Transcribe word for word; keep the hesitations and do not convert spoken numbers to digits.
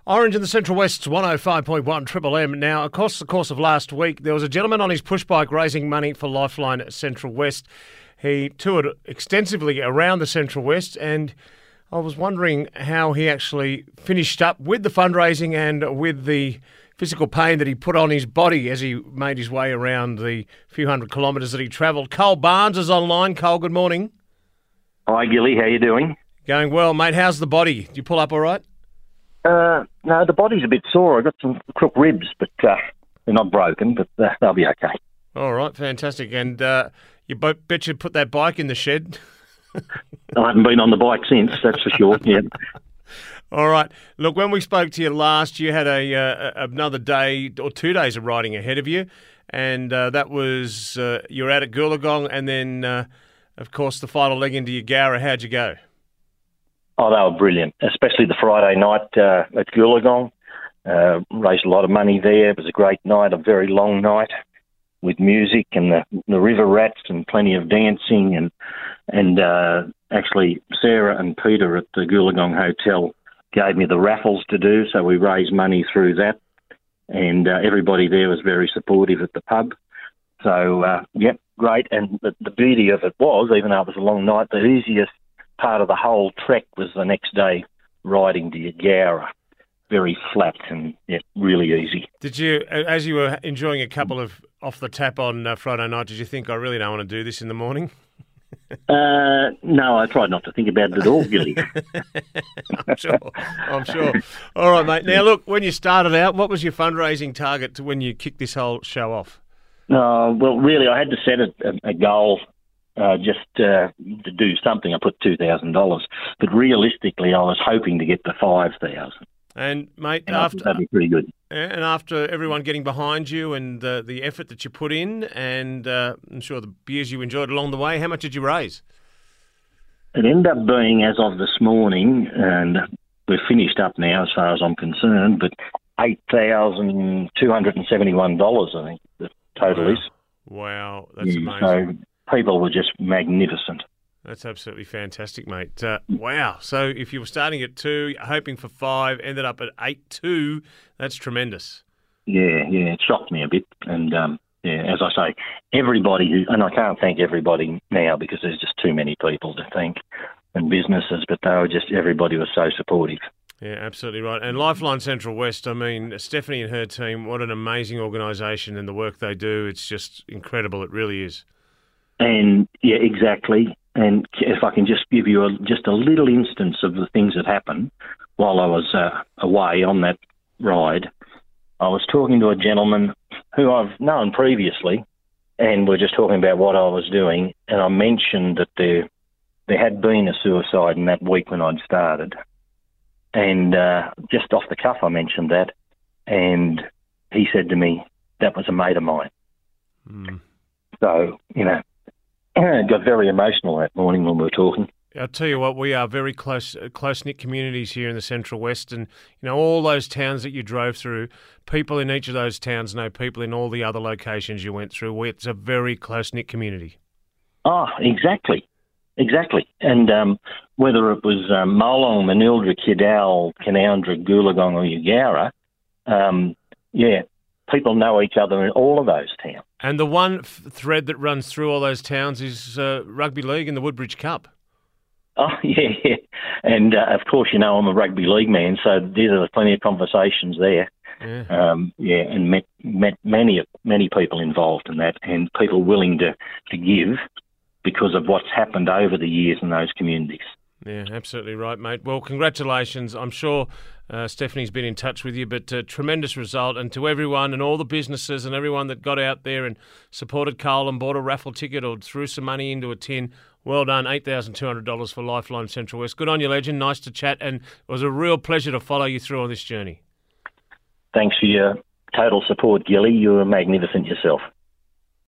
Orange in the Central West's one oh five point one Triple M. Now, across the course of last week, there was a gentleman on his push bike raising money for Lifeline Central West. He toured extensively around the Central West, and I was wondering how he actually finished up with the fundraising and with the physical pain that he put on his body as he made his way around the few hundred kilometres that he travelled. Cole Barnes is online. Cole, good morning. Hi, Gilly. How you doing? Going well, mate. How's the body? Did you pull up all right? Uh, no, the body's a bit sore. I've got some crook ribs, but uh, they're not broken, but uh, they'll be okay. All right, fantastic. And uh, you bo- bet you put that bike in the shed? I haven't been on the bike since, that's for sure. Yeah. All right. Look, when we spoke to you last, you had a uh, another day or two days of riding ahead of you, and uh, that was uh, you were out at Goolagong, and then, uh, of course, the final leg into Yagara. How'd you go? Oh, they were brilliant, especially the Friday night uh, at Goolagong. Uh, raised a lot of money there. It was a great night, a very long night with music and the, the river rats and plenty of dancing. And and uh, actually, Sarah and Peter at the Goolagong Hotel gave me the raffles to do, so we raised money through that. And uh, everybody there was very supportive at the pub. So, uh, yep, great. And the, the beauty of it was, even though it was a long night, the easiest part of the whole trek was the next day riding to Yagara. Very flat and yeah, really easy. Did you, as you were enjoying a couple of off the tap on uh, Friday night, did you think, I really don't want to do this in the morning? uh, no, I tried not to think about it at all, Gilly. I'm sure. I'm sure. All right, mate. Now, look, when you started out, what was your fundraising target to when you kicked this whole show off? Uh, well, really, I had to set a, a goal. Uh, just uh, to do something. I put two thousand dollars. But realistically, I was hoping to get to five thousand dollars. And, mate, and after that'd be pretty good. And after everyone getting behind you and uh, the effort that you put in and uh, I'm sure the beers you enjoyed along the way, how much did you raise? It ended up being, as of this morning, and we're finished up now as far as I'm concerned, but eight thousand two hundred seventy-one dollars, I think the total wow. is. Wow, that's yeah, amazing. So people were just magnificent. That's absolutely fantastic, mate. Uh, wow. So if you were starting at two, hoping for five, ended up at eight two, that's tremendous. Yeah, yeah, it shocked me a bit. And, um, yeah, as I say, everybody who, and I can't thank everybody now because there's just too many people to thank and businesses, but they were just, everybody was so supportive. Yeah, absolutely right. And Lifeline Central West, I mean, Stephanie and her team, what an amazing organisation and the work they do. It's just incredible. It really is. And, yeah, exactly. And if I can just give you a, just a little instance of the things that happened while I was uh, away on that ride, I was talking to a gentleman who I've known previously, and we're just talking about what I was doing, and I mentioned that there there had been a suicide in that week when I'd started. And uh, just off the cuff I mentioned that, and he said to me, that was a mate of mine. Mm. So, you know, I got very emotional that morning when we were talking. I'll tell you what, we are very close, close-knit communities here in the Central West, and you know all those towns that you drove through, people in each of those towns know people in all the other locations you went through. It's a very close-knit community. Oh, exactly, exactly. And um, whether it was um, Molong, Manildra, Kidal, Canowindra, Goolagong or Yagara, um, yeah, people know each other in all of those towns. And the one f- thread that runs through all those towns is uh, rugby league and the Woodbridge Cup. Oh, yeah, yeah. And, uh, of course, you know, I'm a rugby league man, so there's plenty of conversations there. Yeah, um, yeah and met, met many many people involved in that and people willing to, to give because of what's happened over the years in those communities. Yeah, absolutely right, mate. Well, congratulations. I'm sure uh, Stephanie's been in touch with you, but uh, tremendous result. And to everyone and all the businesses and everyone that got out there and supported Cole and bought a raffle ticket or threw some money into a tin, well done. eight thousand two hundred dollars for Lifeline Central West. Good on you, legend. Nice to chat, and it was a real pleasure to follow you through on this journey. Thanks for your total support, Gilly. You were magnificent yourself.